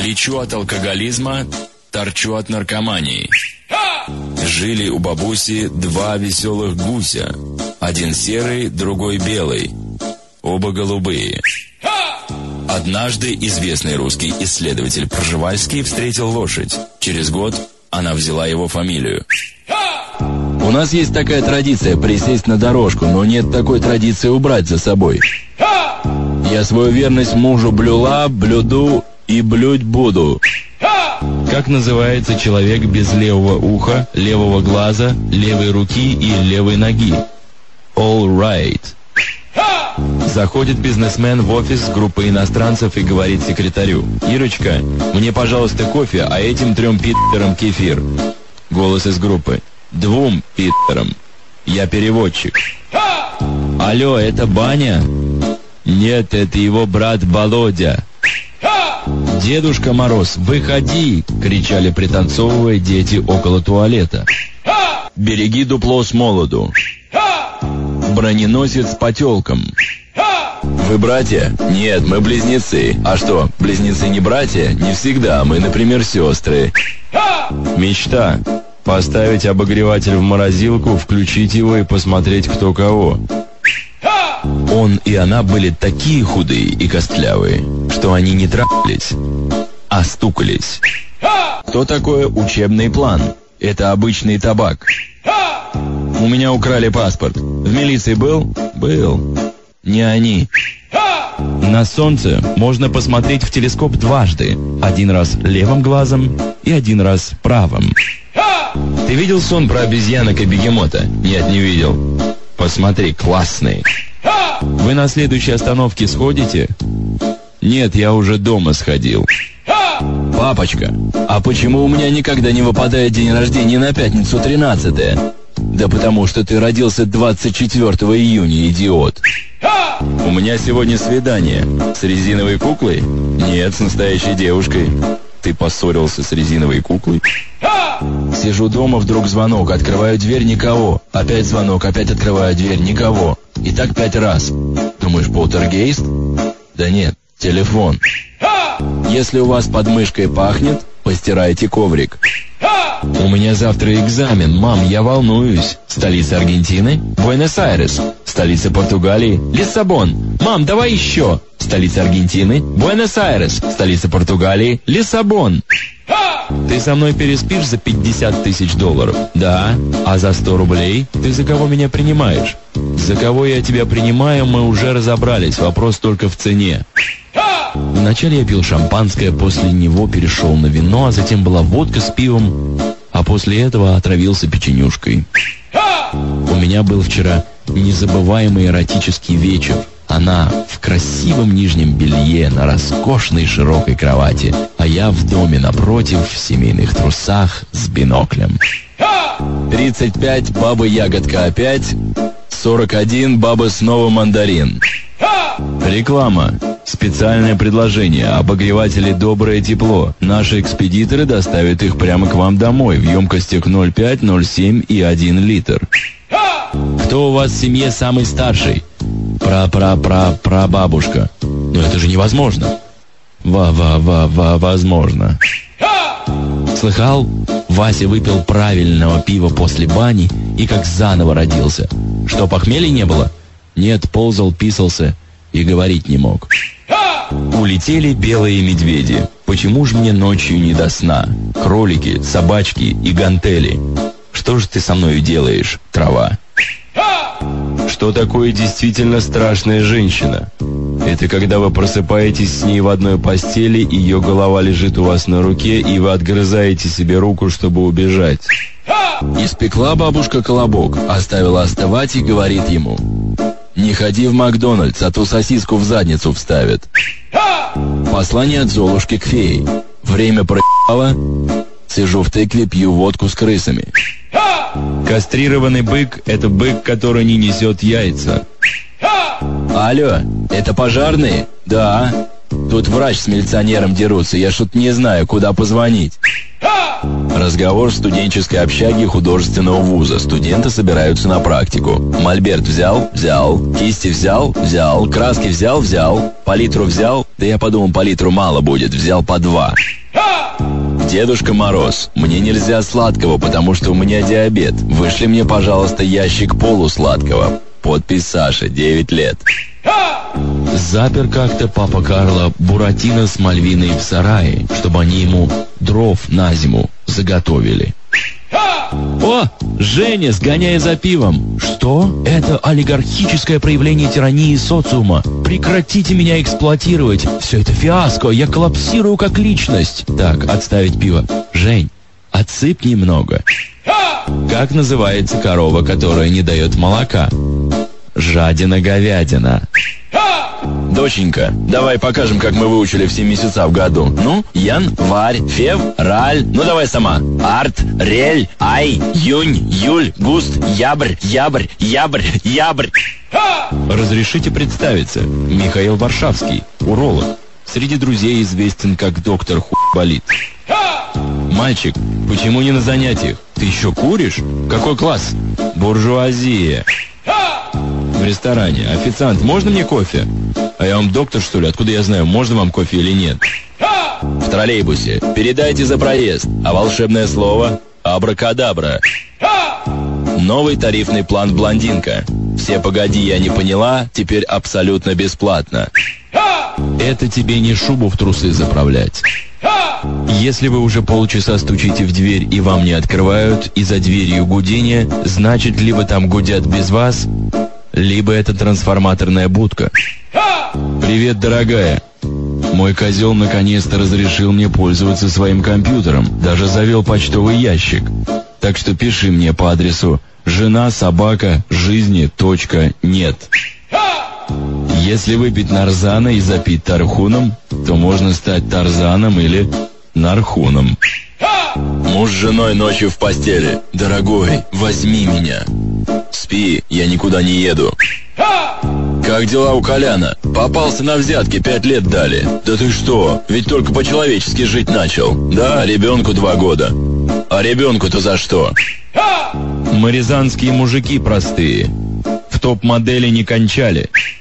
Лечу от алкоголизма, торчу от наркомании. Жили у бабуси два веселых гуся. Один серый, другой белый. Оба голубые. Однажды известный русский исследователь Пржевальский встретил лошадь. Через год она взяла его фамилию. У нас есть такая традиция присесть на дорожку, но нет такой традиции убрать за собой. Я свою верность мужу блюла, блюду и блюдь буду. Как называется человек без левого уха, левого глаза, левой руки и левой ноги? All right. Заходит бизнесмен в офис с группой иностранцев и говорит секретарю: «Ирочка, мне, пожалуйста, кофе, а этим 3 питерам кефир». Голос из группы: «2 питерам. Я переводчик». «Алло, это Баня?» «Нет, это его брат Володя». «Дедушка Мороз, выходи!» — кричали, пританцовывая, дети около туалета. «Береги дупло с молоду». «Броненосец с потелком». «Вы братья?» «Нет, мы близнецы». «А что, близнецы не братья?» «Не всегда, мы, например, сестры». «Мечта. Поставить обогреватель в морозилку, включить его и посмотреть, кто кого». Он и она были такие худые и костлявые, что они не трахались, а стукались. Что такое учебный план? Это обычный табак. У меня украли паспорт. В милиции был? Был. Не они. На солнце можно посмотреть в телескоп дважды. Один раз левым глазом и один раз правым. Ты видел сон про обезьянок и бегемота? Нет, не видел. Посмотри, классный. Вы на следующей остановке сходите? Нет, я уже дома сходил. Папочка, а почему у меня никогда не выпадает день рождения на пятницу 13-е? Да потому что ты родился 24 июня, идиот. У меня сегодня свидание. С резиновой куклой? Нет, с настоящей девушкой. Ты поссорился с резиновой куклой? Сижу дома, вдруг звонок, открываю дверь, никого. Опять звонок, опять открываю дверь, никого. И так 5 раз. Думаешь, полтергейст? Да нет, телефон. Если у вас под мышкой пахнет, постирайте коврик. У меня завтра экзамен, мам, я волнуюсь. Столица Аргентины? Буэнос-Айрес. Столица Португалии? Лиссабон. Мам, давай еще. Столица Аргентины? Буэнос-Айрес. Столица Португалии? Лиссабон. Ты со мной переспишь за $50 000? Да. А за 100 рублей? Ты за кого меня принимаешь? За кого я тебя принимаю, мы уже разобрались. Вопрос только в цене. Вначале я пил шампанское, после него перешел на вино, а затем была водка с пивом, а после этого отравился печенюшкой. У меня был вчера незабываемый эротический вечер. Она в красивом нижнем белье на роскошной широкой кровати, а я в доме напротив в семейных трусах с биноклем. 35, баба ягодка опять. 41, баба снова мандарин. Реклама. Специальное предложение. Обогреватели «Доброе тепло». Наши экспедиторы доставят их прямо к вам домой в емкостях 0,5, 0,7 и 1 литр. Кто у вас в семье самый старший? Прабабушка. Но это же невозможно. Возможно. Слыхал? Вася выпил правильного пива после бани и как заново родился. Что, похмелья не было? Нет, ползал, писался и говорить не мог. Улетели белые медведи. Почему же мне ночью не до сна? Кролики, собачки и гантели. Что же ты со мною делаешь, трава? Что такое действительно страшная женщина? Это когда вы просыпаетесь с ней в одной постели, ее голова лежит у вас на руке, и вы отгрызаете себе руку, чтобы убежать. Испекла бабушка колобок, оставила остывать и говорит ему: «Не ходи в Макдональдс, а то сосиску в задницу вставят». Послание от Золушки к фее. Время проебало. Сижу в тыкве, пью водку с крысами. Кастрированный бык – это бык, который не несет яйца. Алло, это пожарные? Да. Тут врач с милиционером дерутся, я что-то не знаю, куда позвонить. Разговор в студенческой общаге художественного вуза. Студенты собираются на практику. Мольберт взял? Взял. Кисти взял? Взял. Краски взял? Взял. Палитру взял? Да я подумал, по литру мало будет, взял по 2. Дедушка Мороз, мне нельзя сладкого, потому что у меня диабет. Вышли мне, пожалуйста, ящик полусладкого. Подпись Саша, 9 лет. Запер как-то папа Карло Буратино с Мальвиной в сарае, чтобы они ему дров на зиму заготовили. О, Женя, сгоняй за пивом. Что? Это олигархическое проявление тирании социума. Прекратите меня эксплуатировать. Все это фиаско, я коллапсирую как личность. Так, отставить пиво. Жень, отсыпь немного. Как называется корова, которая не дает молока? Жадина-говядина. Доченька, давай покажем, как мы выучили все месяца в году. Ну, январь, февраль. Ну, давай сама. Арт, рель, ай, июнь, июль, густ, ябрь, ябрь, ябрь, ябрь. Разрешите представиться. Михаил Варшавский, уролог. Среди друзей известен как доктор Хуй-болит. Мальчик, почему не на занятиях? Ты еще куришь? Какой класс? Буржуазия. В ресторане. Официант, можно мне кофе? А я вам доктор, что ли? Откуда я знаю, можно вам кофе или нет? В троллейбусе. Передайте за проезд. А волшебное слово? Абракадабра. Новый тарифный план «Блондинка». Все погоди, я не поняла, теперь абсолютно бесплатно. Это тебе не шубу в трусы заправлять. Если вы уже полчаса стучите в дверь и вам не открывают, и за дверью гудение, значит, либо там гудят без вас, либо это трансформаторная будка. Привет, дорогая. Мой козел наконец-то разрешил мне пользоваться своим компьютером, даже завел почтовый ящик. Так что пиши мне по адресу жена-собака-жизни.нет. Если выпить нарзана и запить тархуном, то можно стать Тарзаном или Нархуном. Муж с женой ночью в постели. Дорогой, возьми меня. Спи, я никуда не еду. Как дела у Коляна? Попался на взятки, 5 лет дали. Да ты что, ведь только по-человечески жить начал. Да, ребенку 2 года. А ребенку-то за что? Мы рязанские мужики простые. В топ-модели не кончали.